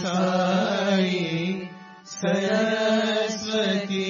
साई सरस्वती।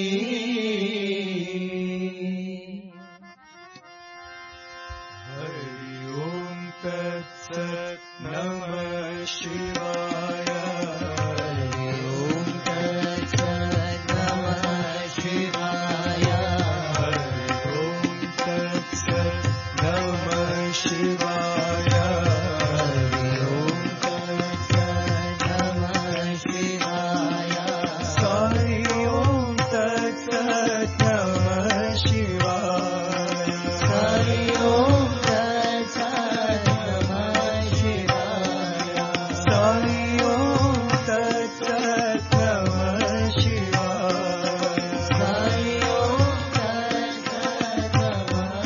हरि ओम तत्सत् नमः शिवाय। हरि ओम तत्सत् नमः शिवाय। हरि ओम तत्सत् नमः शिवाय। हरि ओम तत्सत् नमः शिवाय। साई ओम तत्सत् नमः शिवाय। साई ओम तत्सत् नमः शिवाय। साई ओम तत्सत् नमः शिवाय। साई ओम तत्सत् नमः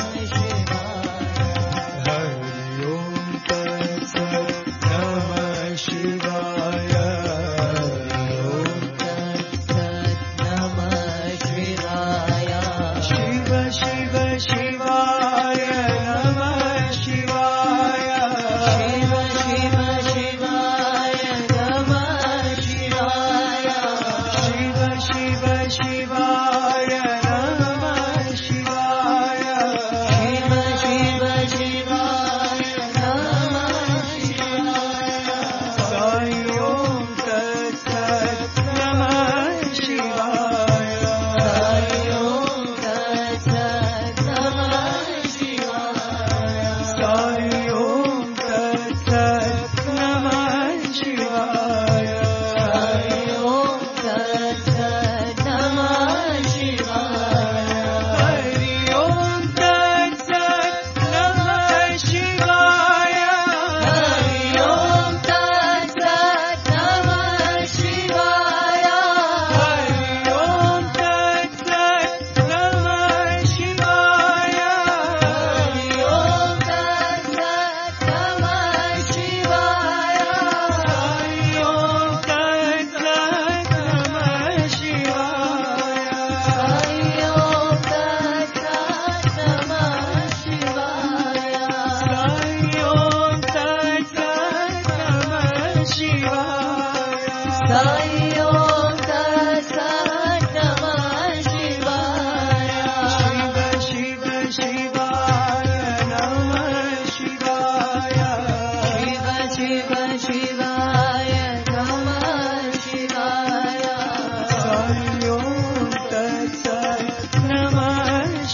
शिवाय। हरि ओम तत्सत् नमः शिवाय। हरि ओम तत्सत् नमः शिवाय। शिव शिव शिवाय नमः शिवाय। शिव शिव शिवाय नमः शिवाय। शिव शिव शिवाय नमः शिवाय। शिव शिव शिवाय नमः शिवाय। साई ओम तत्सत् नमः शिवाय। साई ओम तत्सत् नमः शिवाय। साई ओम तत्सत् नमः शिवाय। साई ओम तत्सत् नमः शिवाय। हरि ओम तत्सत् नमः शिवाय। हरि ओम तत्सत् नमः शिवाय। हरि ओम तत्सत् नमः शिवाय। हरि ओम तत्सत् नमः शिवाय। साई ओम तत्सत् नमः शिवाय। साई ओम तत्सत् नमः शिवाय। साई ओम तत्सत् नमः शिवाय। साई ओम तत्सत् नमः शिवाय। शिव शिव शिवाय नमः शिवाय। शिव शिव शिवाय नमः शिवाय। साई ओम तत्सत् नमः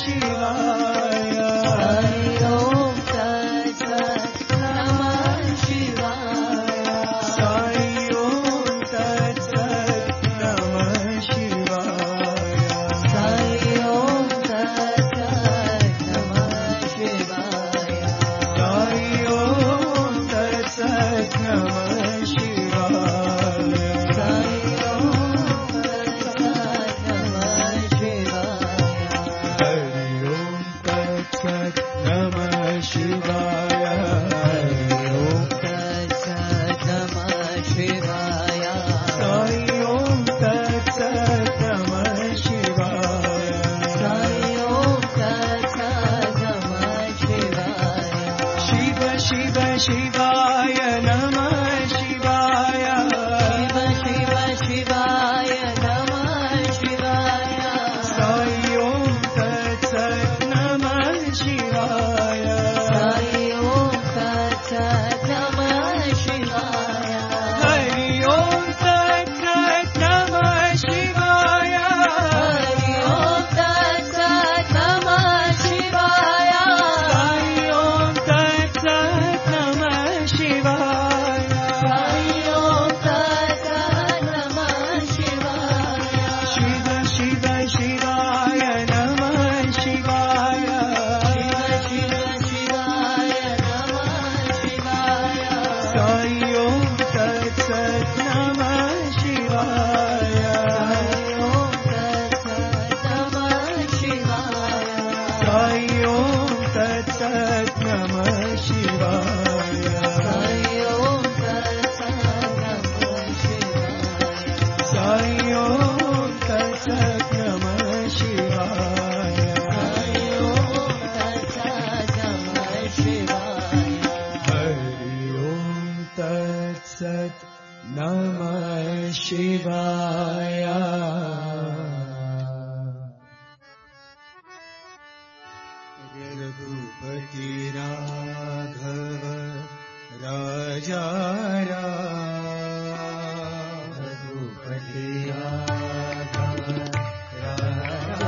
शिवाय। साई ओम तत्सत् नमः शिवाय। साई ओम तत्सत् नमः शिवाय। साई ओम तत्सत् नमः शिवाय। साई ओम तत्सत् नमः शिवाय। साई ओम तत्सत् नमः शिवाय। हरि ओम तत्सत् नमः शिवाय। हरि ओम तत्सत् नमः शिवाय। साई ओम तत्सत् नमः शिवाय। साई ओम तत्सत् नमः शिवाय। शिव शिव शिवाय नमः शिवाय। शिव शिव शिवाय नमः शिवाय। साई ओम तत्सत् नमः शिवाय। साई ओम तत्सत् नमः शिवाय। हरि ओम तत्सत् नमः शिवाय। हरि ओम तत्सत् नमः शिवाय। साई ओम तत्सत् नमः शिवाय रघुपति राघव राजा रघुपति राघव राजा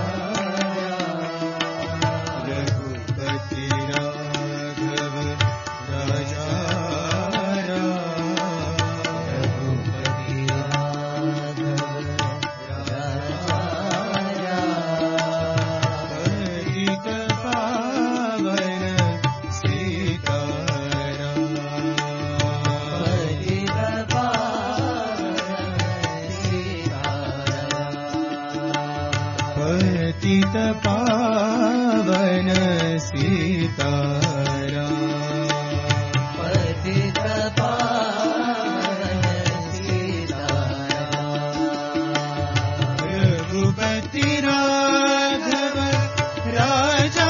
रघुपति राघव राजा रघुपति राघव राजा पतित पावन सीताराम पतित पावन सीताराम पतित पावन सीताराम रघुपति राघव राजा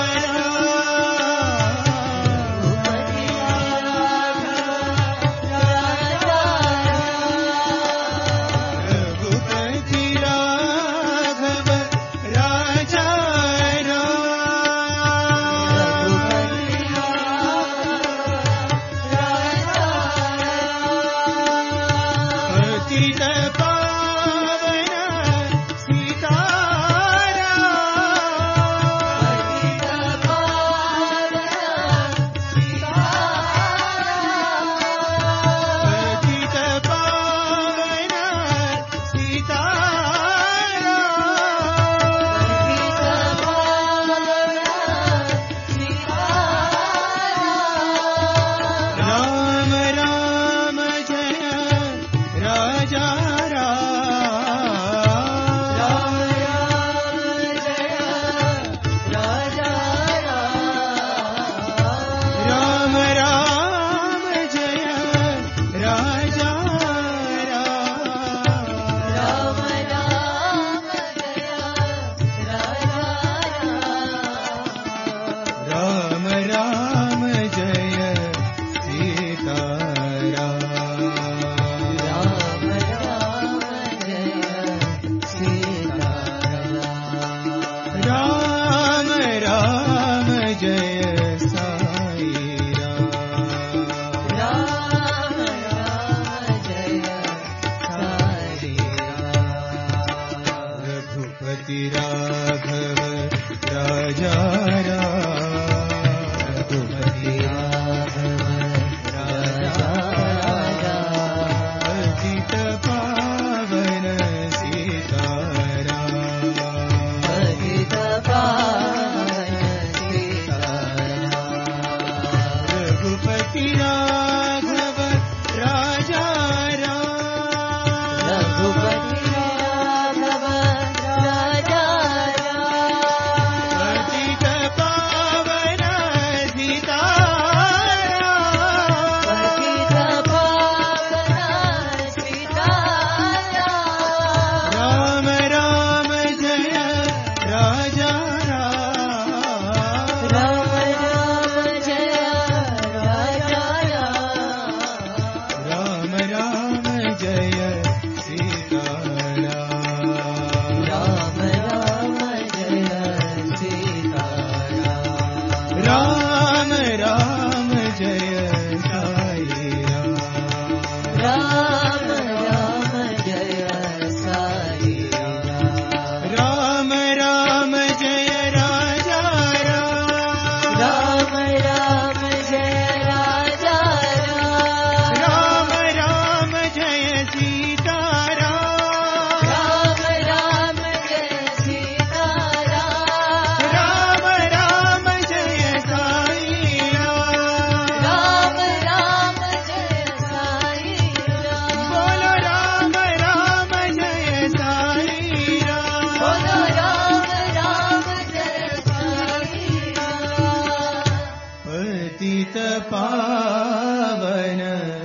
पावन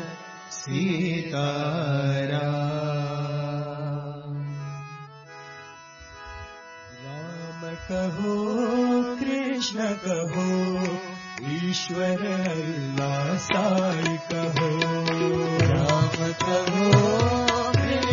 सीताराम। राम कहो कृष्ण कहो ईश्वर अल्लाह साई कहो। राम कहो कृष्ण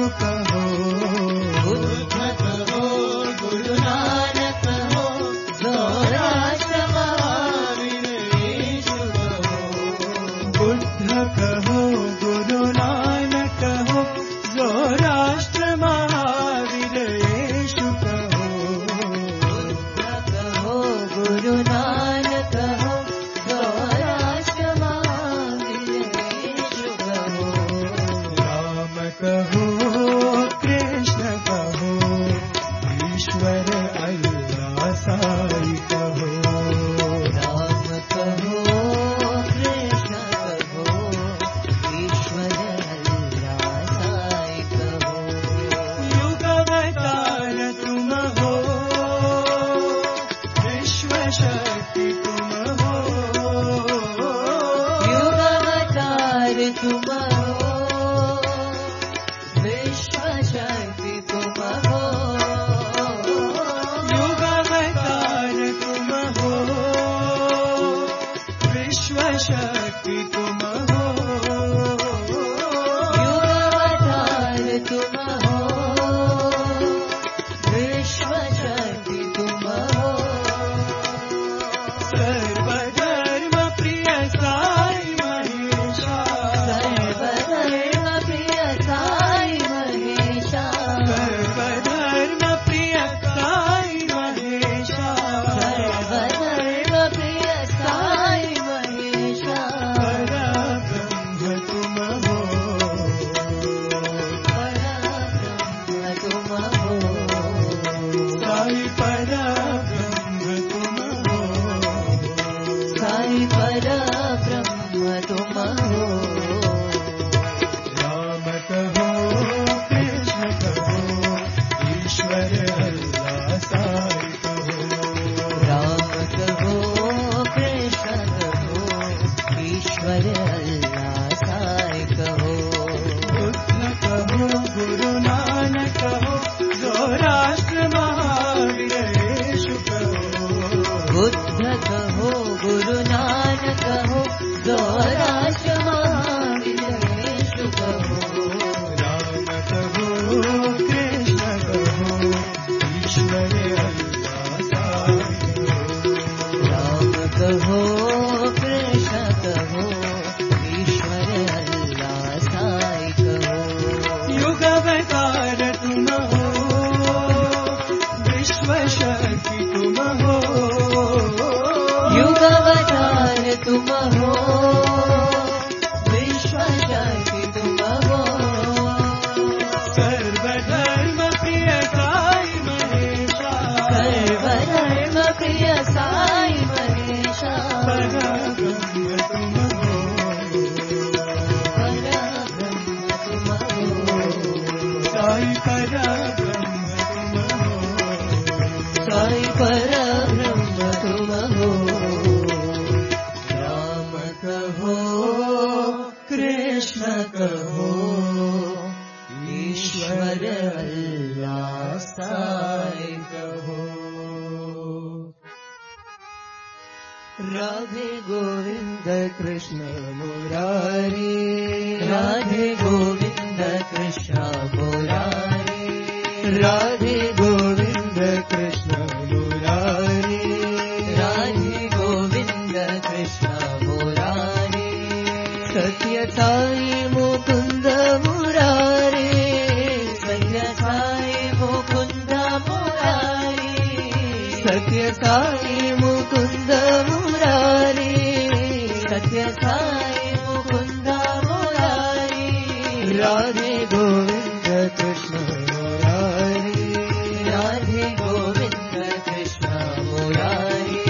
यीशु कहो, बुद्ध कहो, गुरु नानक हो, जोराष्ट्र महावीर यीशु कहो, बुद्ध कहो, गुरु नानक हो, जोराष्ट्र महावीर यीशु कहो, बुद्ध कहो, गुरु नानक हो, जोराष्ट्र महावीर यीशु कहो, राम कहो, कृष्ण कहो, ईश्वर अल्लाह साई कहो, राम कहो, कृष्ण कहो, ईश्वर अल्लाह साई कहो, युग अवतार तुम हो, विश्व शक्ति तुम हो, युग अवतार तुम हो, विश्व शक्ति तुम हो, युग अवतार तुम हो, विश्व शक्ति तुम हो, युग अवतार तुम हो, विश्व शक्ति तुम हो, सर्वधर्म प्रिय साई महेशा, सर्वधर्म प्रिय साई महेशा, सर्वधर्म प्रिय साई महेशा, सर्वधर्म प्रिय साई महेशा, परब्रह्म तुम हो, परब्रह्म तुम हो, साई परब्रह्म तुम हो, साई परब्रह्म तुम हो, राम कहो, कृष्ण कहो, ईश्वर अल्लाह साई कहो, राम कहो, कृष्ण कहो, ईश्वर अल्लाह साई कहो, बुद्ध कहो, गुरु नानक कहो, जोराष्ट्र महावीर यीशु कहो, बुद्ध कहो, गुरु नानक कहो, जोराष्ट्र महावीर यीशु कहो, राम कहो, कृष्ण कहो, ईश्वर अल्लाह साई कहो, राम कहो, कृष्ण कहो, ईश्वर अल्लाह साई कहो, युग अवतार तुम हो, विश्व शक्ति तुम हो, युग अवतार तुम हो, विश्व शक्ति तुम हो, सर्वधर्म प्रिय साई महेशा, सर्वधर्म प्रिय साई महेशा, परब्रह्म तुम हो, परब्रह्म तुम हो, साई परब्रह्म तुम हो, साई परब्रह्म तुम हो, राम कहो, कृष्ण कहो, ईश्वर अल्लाह साई कहो, राधे गोविंद कृष्ण मुरारी, राधे गोविंद कृष्ण मुरारी, राधे गोविंद कृष्ण मुरारी, राधे गोविंद कृष्ण मुरारी, सत्य साई मुकुंद मुरारी, सत्य साई मुकुंद मुरारी, सत्य साई मुकुंद मुरारी, सत्य साई मुकुंद मुरारी, राधे गोविंद कृष्ण मुरारी, राधे गोविंद कृष्ण मुरारी,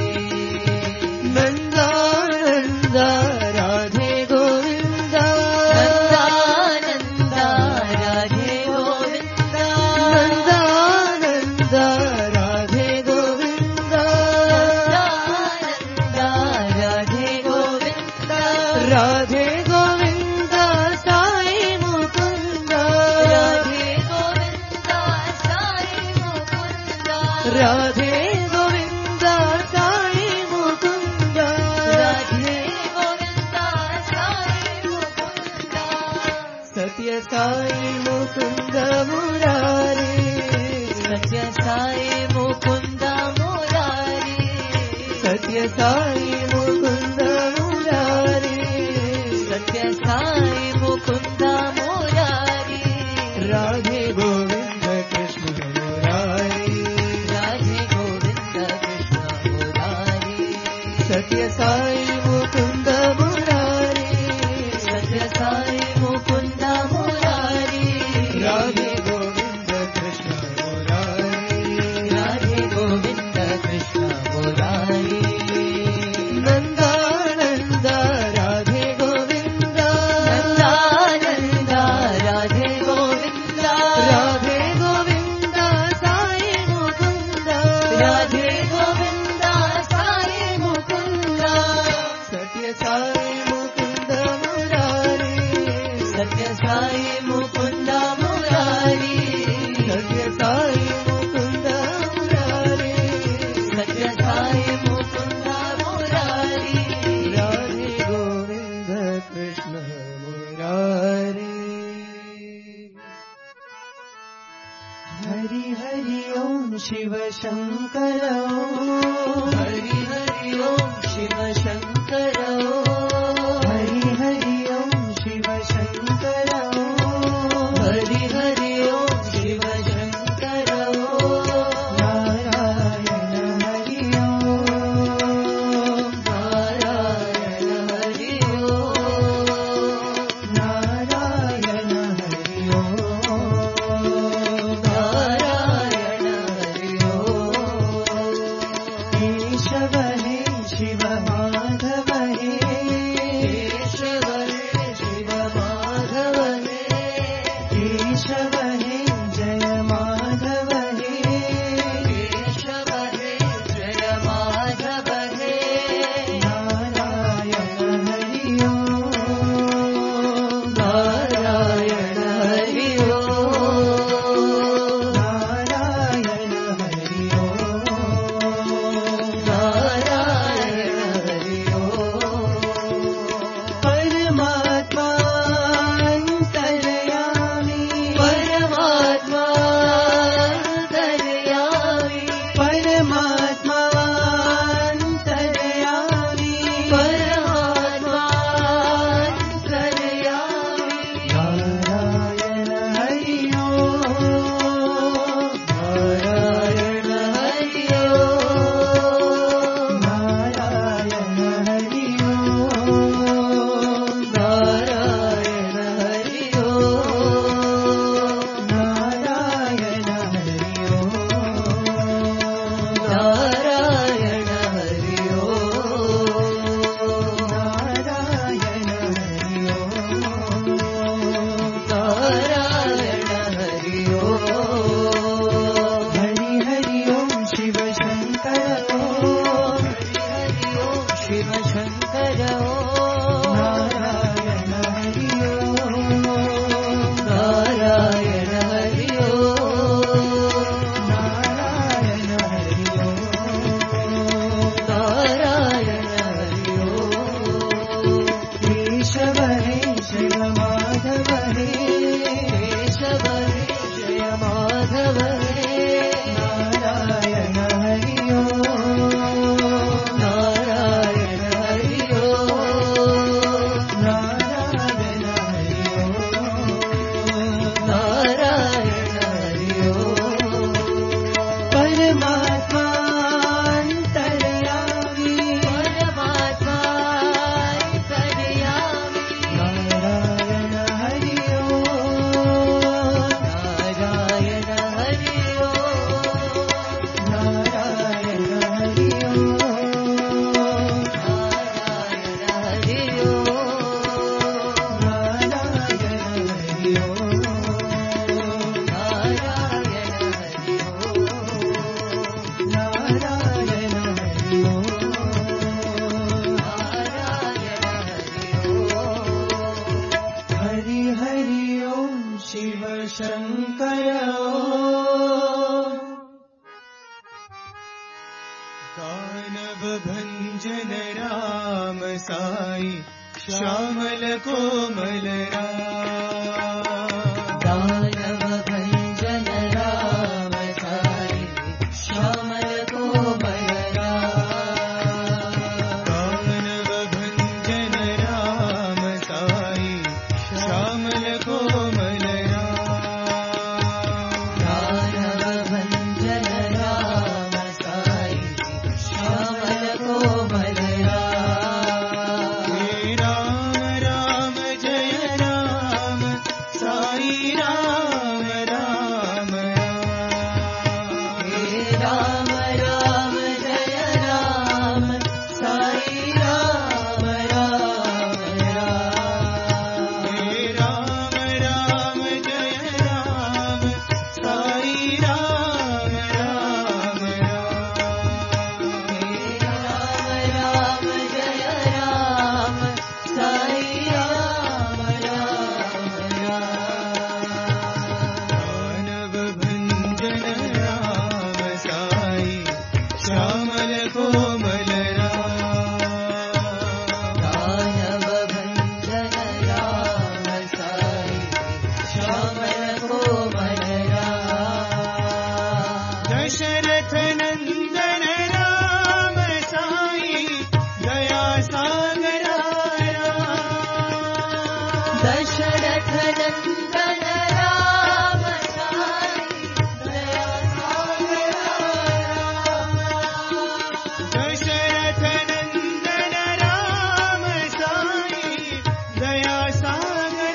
नंदानंद राधे गोविंद, नंदानंद राधे गोविंद, नंदानंद राधे गोविंद, नंदानंद राधे गोविंद, राधे गोविंद साई मुकुंद, राधे गोविंद साई मुकुंद, राधे गोविंद साई मुकुंद, राधे गोविंद साई मुकुंद, सत्य साई मुकुंद मुरारी, सत्य साई मुकुंद मुरारी, सत्य साई मुकुंद मुरारी, सत्य साई मुकुंद मुरारी, राधे गोविंद कृष्ण मुरारी, राधे गोविंद कृष्ण मुरारी, सत्य साई मुकुंद मुरारी, सत्य साई मुकुंद मुरारी, राधे गोविंद कृष्ण मुरारी, राधे गोविंद कृष्ण मुरारी, नंदानंद राधे गोविंद, नंदानंद राधे गोविंद, राधे गोविंद साई मुकुंद, राधे गोविंद साई मुकुंद, सत्य साई मुकुंद मुरारी, सत्य साई मुकुंद मुरारी, सत्य साई मुकुंद मुरारी, सत्य साई मुकुंद मुरारी, राधे गोविंद कृष्ण मुरारी। हरि हरि ओम शिव शंकर ओम, हरि हरि ओम शिव शंकर ओम, हरि हरि ओम शिव शंकर ओम, हरि हरि ओम शिव शंकर ओम, नारायण हरि ओम, नारायण हरि ओम, नारायण हरि ओम, नारायण हरि ओम, केशव हे शिव माधव हे, केशव हे शिव माधव हे, केशव हे जय माधव हे, केशव हे जय माधव हे, नारायण हरि ओम, नारायण हरि ओम, नारायण हरि ओम, नारायण हरि ओम, परमात्मा अंतर्यामी, परमात्मा अंतर्यामी, परमात्मा अंतर्यामी, परमात्मा अंतर्यामी, नारायण हरि ओम, नारायण हरि ओम, नारायण हरि ओम, नारायण हरि ओम, नारायण हरि ओम, नारायण हरि ओम, नारायण हरि ओम, नारायण हरि ओम, हरि हरि ओम शिव शंकर ओम, हरि हरि ओम शिव शंकर ओम, नारायण हरि ओम, नारायण हरि ओम, नारायण हरि ओम, नारायण हरि ओम, केशव हे शिव माधव हे, केशव हे जय माधव हे, नारायण हरि ओम, नारायण हरि ओम, नारायण हरि ओम, नारायण हरि ओम, परमात्मा अंतर्यामी, परमात्मा अंतर्यामी, नारायण हरि ओम, नारायण हरि ओम, नारायण हरि ओम, नारायण हरि ओम, नारायण हरि ओम, नारायण हरि ओम, नारायण हरि ओम, नारायण हरि ओम, हरि हरि ओम शिव शंकर ओम, दानव भंजन राम साई श्यामल कोमल राम, दानव भंजन राम साई श्यामल कोमल राम। दानव भंजन राम साई श्यामल कोमल राम। दानव भंजन राम साई श्यामल कोमल राम। राम राम जय राम साई राम राम राम। राम राम जय राम साई राम राम राम। राम राम जय राम साई राम राम राम। राम राम जय राम साई राम राम राम। दानव भंजन राम साई श्यामल कोमल राम। दानव भंजन राम साई श्यामल कोमल राम। दशरथ नंदन राम साई दया सागर राम। दशरथ नंदन राम साई दया सागर राम। दशरथ नंदन राम साई दया सागर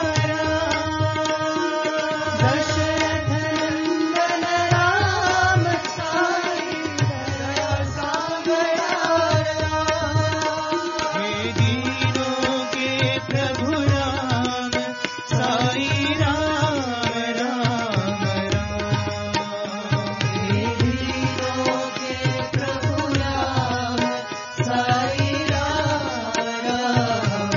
राम। दशरथ नंदन राम साई दया सागर राम। हे दीनों के प्रभु राम साई राम राम राम। हे दीनों के प्रभु राम साई राम राम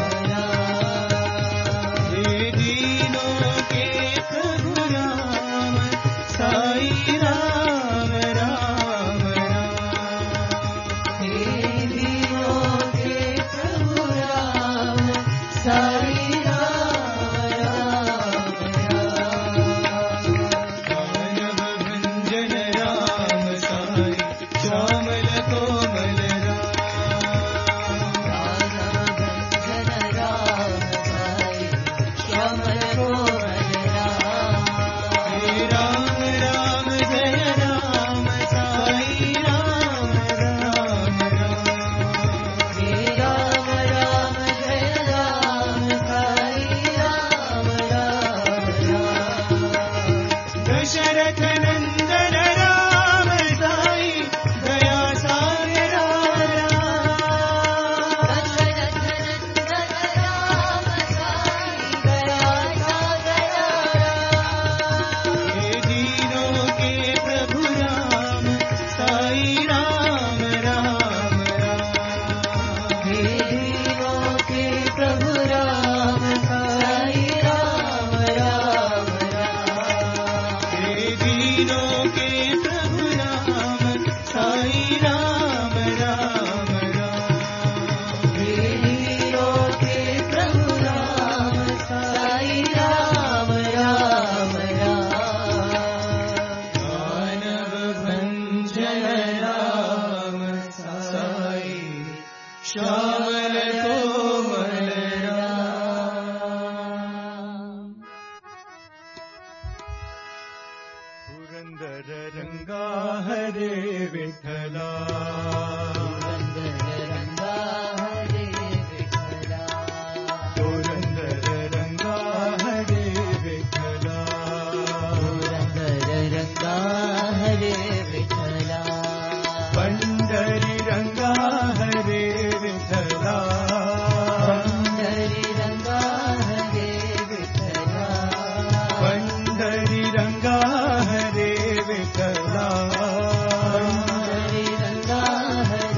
राम। हे दीनों के प्रभु राम साई राम राम राम। हे दीनों के प्रभु राम साई राम राम राम। दानव भंजन राम साई श्यामल कोमल राम। दानव भंजन राम साई श्यामल कोमल राम। राम राम जय राम साई राम राम राम। राम राम जय राम साई राम राम राम। दशरथ नंदन राम साई दया सागर राम। दशरथ नंदन राम साई दया सागर राम। हे दीनों के प्रभु राम साई राम राम राम। हे दीनों के प्रभु राम साई राम राम राम। हे दीनों के प्रभु राम साई राम राम राम। हे दीनों के प्रभु राम साई राम राम राम। दानव भंजन राम साई श्यामल कोमल राम। पुरंदर रंगा हरे विठला। पुरंदर रंगा हरे विठला। पुरंदर रंगा हरे विठला। पुरंदर रंगा हरे विठला। पंढरी रंगा हरे विठला। पंढरी रंगा हरे विठला। पंढरी रंगा हरे विठला। पंढरी रंगा हरे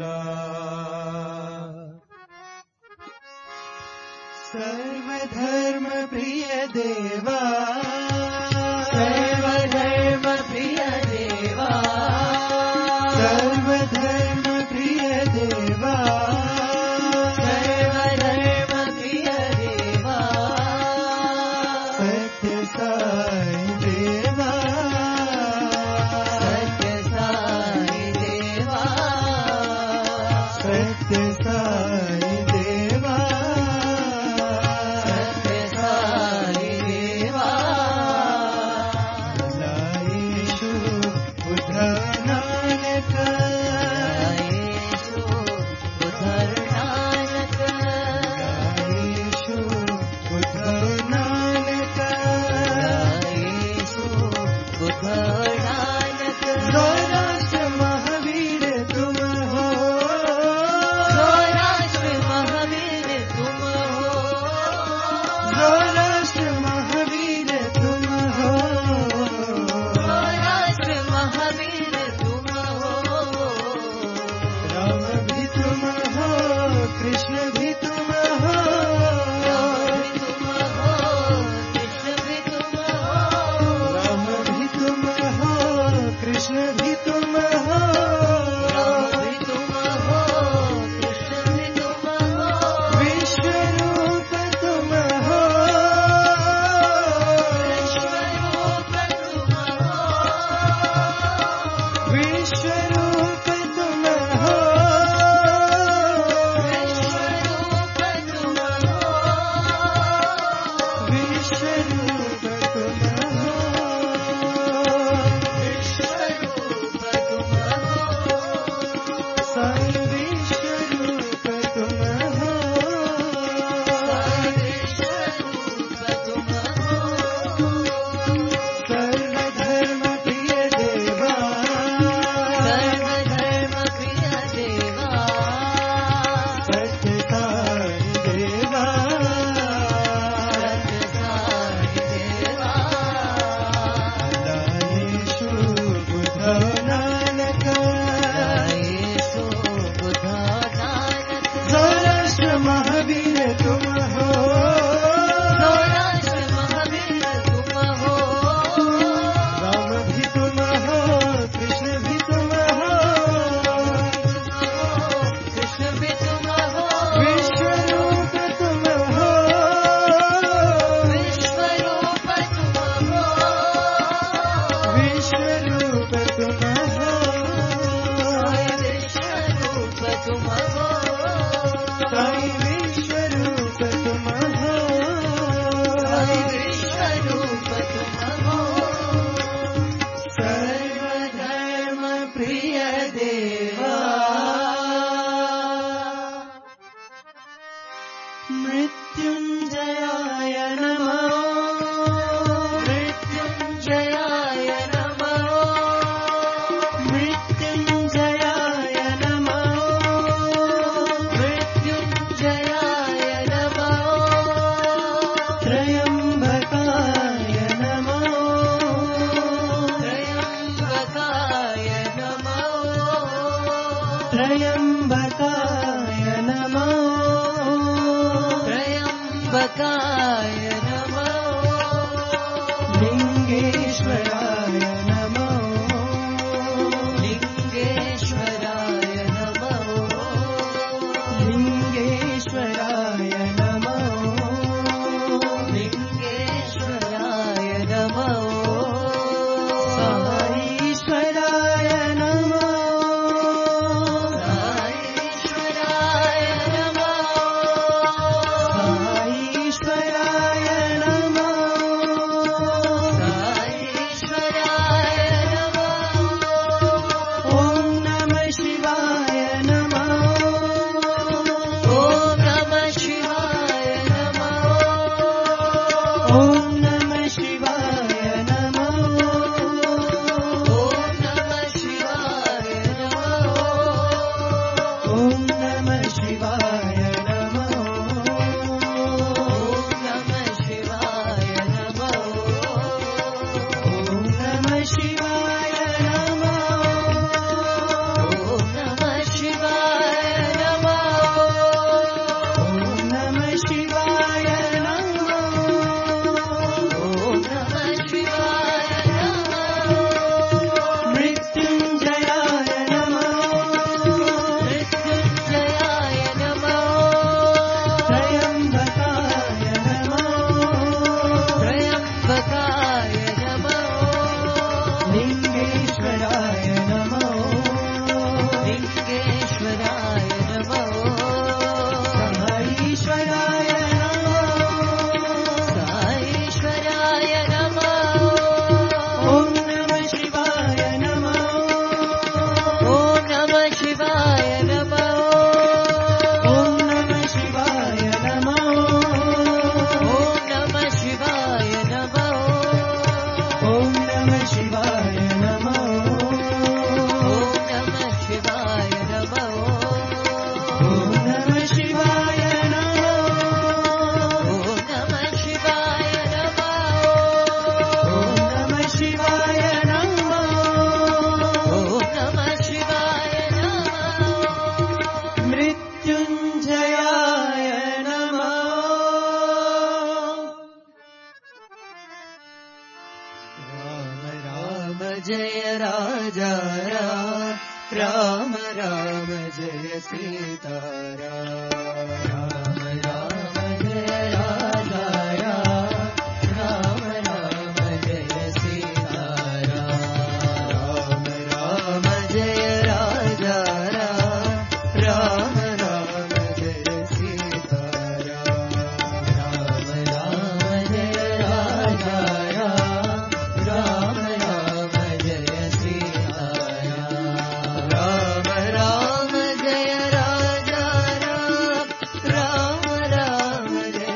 सर्वधर्म प्रिय देवा, सर्वधर्म प्रिय देवा, सर्वधर्म प्रिय देवा, सर्वधर्म प्रिय देवा, सत्य साई देवा, सत्य साई देवा, सत्य साई देवा, सत्य साई देवा, लायेषु उद्धव नानक, लायेषु उद्धव नानक, लायेषु उद्धव नानक, लायेषु उद्धव नानक, सौराष्ट्र महावीर तुम हो, सौराष्ट्र महावीर तुम हो, सौराष्ट्र महावीर तुम हो, सौराष्ट्र महावीर तुम हो, राम भी तुम हो, कृष्ण भी तुम हो, राम भी तुम हो, कृष्ण भी तुम हो, राम भी तुम हो, कृष्ण भी तुम हो, राम भी तुम हो, कृष्ण भी तुम हो, विश्व रूप तुम हो, विश्व रूप तुम हो, विश्व रूप तुम हो, विश्व रूप तुम हो, विश्व रूप तुम हो, विश्व रूप तुम हो, साई विश्व रूप तुम हो, साई विश्व रूप तुम हो, सर्वधर्म प्रिय देवा, सर्वधर्म प्रिय देवा, सत्य साई देवा, सत्य साई देवा, लायेषु उद्धव नानक, लायेषु उद्धव नानक, सौराष्ट्र महावीर तुम हो, सौराष्ट्र महावीर तुम हो, राम भी तुम हो, कृष्ण भी तुम हो, कृष्ण भी तुम हो, विश्व रूप तुम हो, विश्व रूप तुम हो, विश्व रूप तुम हो, साई विश्व रूप तुम हो, साई विश्व रूप तुम हो, साई विश्व रूप तुम हो, सर्वधर्म प्रिय देवा, मृत्युंजयाय नमः, मृत्युंजयाय नमः, मृत्युंजयाय नमः, मृत्युंजयाय नमः, त्र्यंबकाय नमः, त्र्यंबकाय नमः, त्र्यंबकाय नमः, त्र्यंबकाय नमः, लिंगेश्वराय नमः, लिंगेश्वराय नमः, लिंगेश्वराय नमः, लिंगेश्वराय नमः, साईश्वराय नमः, साईश्वराय नमः, साईश्वराय राम राम जय सीताराम राम राम जय राजा राम राम जय सीताराम राम जय राजा राम राम जय सीताराम राम राम जय राजा राम राम जय सीताराम राम राम जय राजा राम राम जय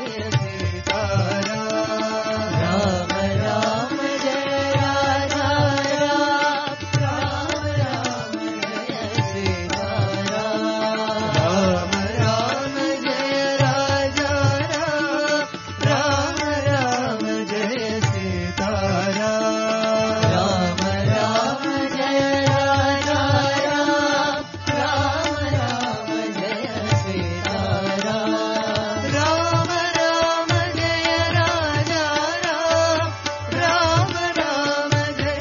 सीताराम राम राम जय राजा राम राम जय सीताराम राम राम जय राजा राम राम जय सीताराम राम राम जय राजा राम राम जय सीताराम राम राम जय राजा राम राम जय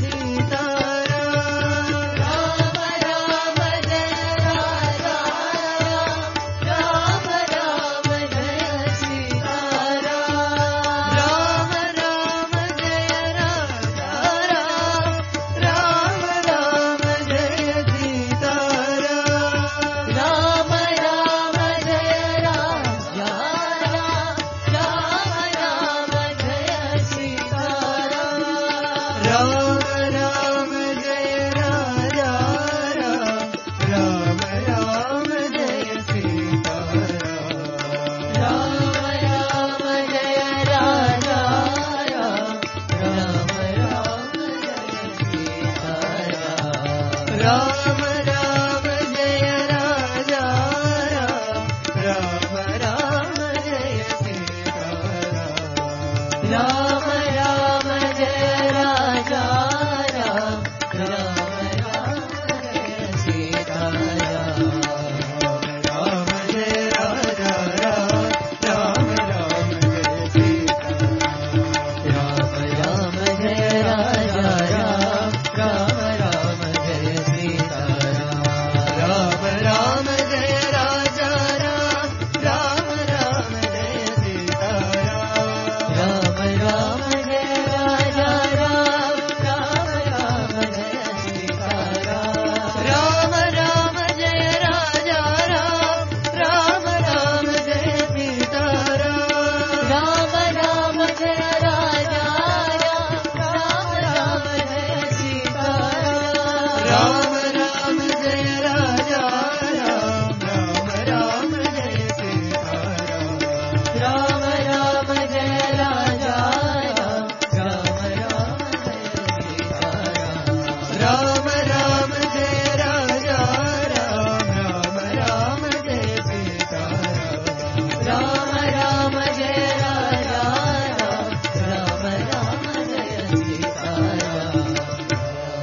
सीताराम राम राम जय राजा राम राम जय सीताराम राम राम जय राजा राम राम जय सीताराम राम राम जय राजा राम राम जय सीताराम राम राम जय राजा राम राम जय सीताराम राम राम जय राजा राम राम जय सीताराम राम राम जय राजा राम राम जय सीताराम राम राम जय राजा राम राम जय सीताराम राम जय राजा राम राम जय सीताराम राम जय राजा राम राम जय सीताराम राम राम जय राजा राम राम जय सीताराम राम राम जय राजा राम राम जय सीताराम राम राम जय राजा राम राम जय सीताराम राम राम जय राजा राम राम जय सीताराम राम राम जय राजा राम राम जय सीताराम राम राम जय राजा राम राम जय सीताराम राम राम जय राजा राम राम जय सीताराम राम राम जय राजा राम राम जय सीताराम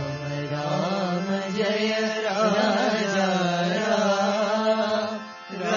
राम राम जय राजा राम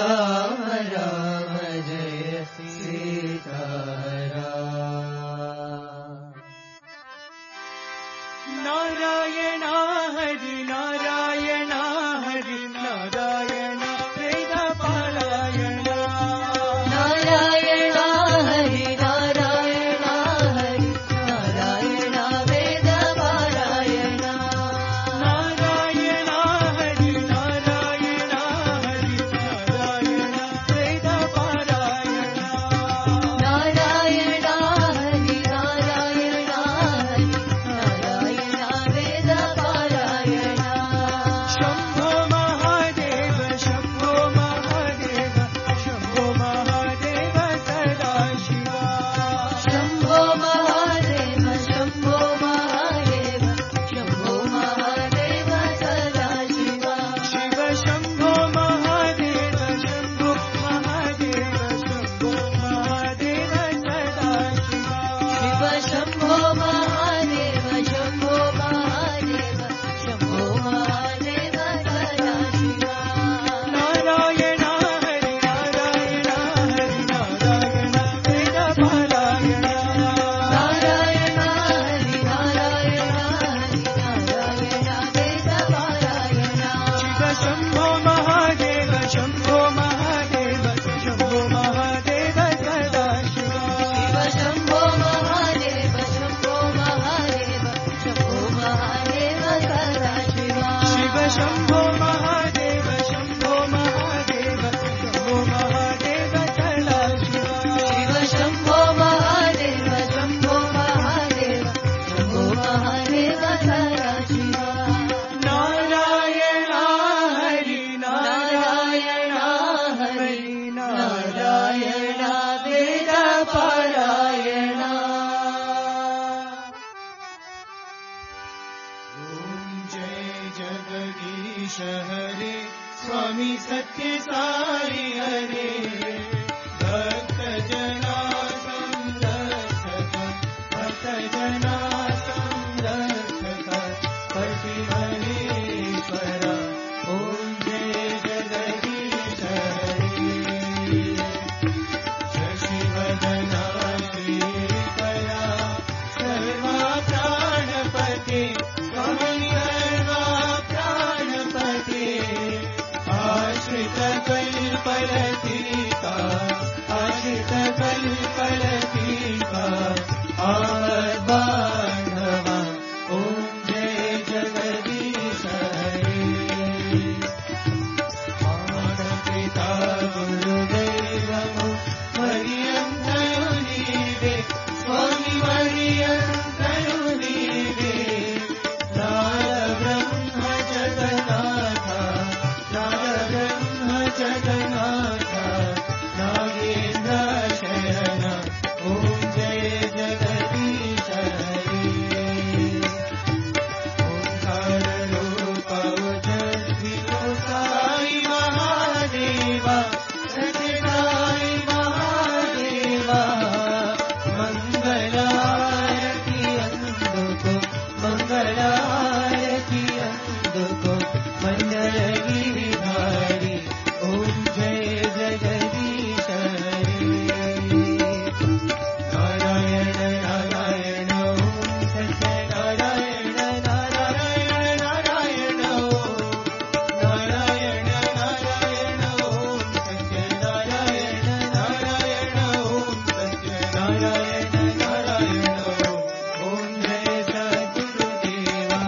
सत्य साई हरे भक्त जना संरक्षक भक्त जना संरक्षक पति महेश्वर ओम जय जगदीश हरे शशिवदना श्रीकला सर्वा प्राणपते स्वामी सर्वा प्राणपते आश्रित कल्पलतिका आश्रित कल्पलतिका आबांधवा ओम जय जगदीश हरे माता पिता गुरुदेव मरियम करुणीवे स्वामी मरियम करुणीवे नाद ब्रह्म जगन्नाथ नाद ब्रह्म जगन्नाथ नागेन्द्र शयन ओम जय जगदीश हरे ओंकार रूप उज्ज्वल साई महादेवा सत्य साई महादेवा मंगलारती अंदुको मंगलारती अंदुको मंगल गिरिधारी ओम जय जगदीश हरे नारायण नारायण ओम सत्य नारायण नारायण नारायण ओम नारायण नारायण ओम सत्य नारायण नारायण ओम सत्य नारायण नारायण ओम जय सद्गुरुदेवा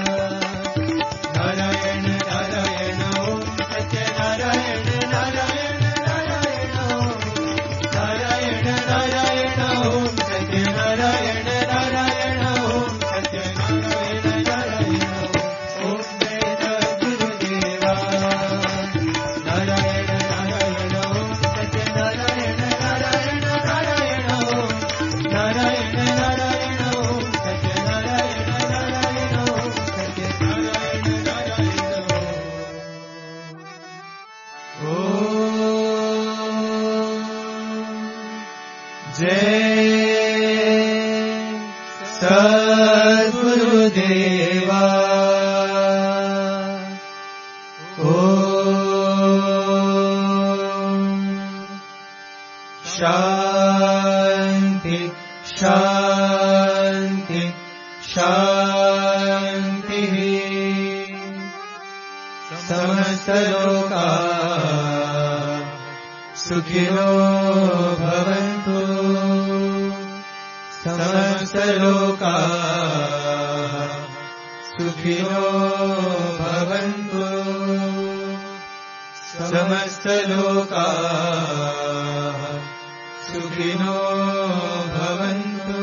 नारायण नारायण ओम सत्य नारायण नारायण नारायण ओम नारायण नारायण ओम सत्य नारायण नारायण ओम सत्य नारायण नारायण ओम जय सद्गुरुदेवा नारायण नारायण ओम सत्य नारायण नारायण नारायण ओम नारायण नारायण ओम सत्य नारायण नारायण ओम सत्य नारायण नारायण जय सद्गुरुदेवा शांति शांति शांति समस्त लोका सुखिनो भवन्तु समस्त लोका सुखिनो भवन्तु समस्त लोका सुखिनो भवन्तु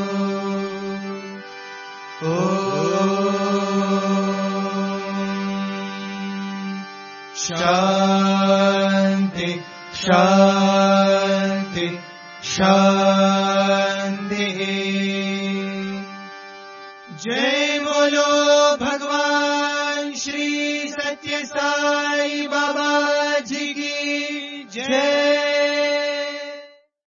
शांति शांति शांति जय बोलो भगवान श्री सत्य साई बाबा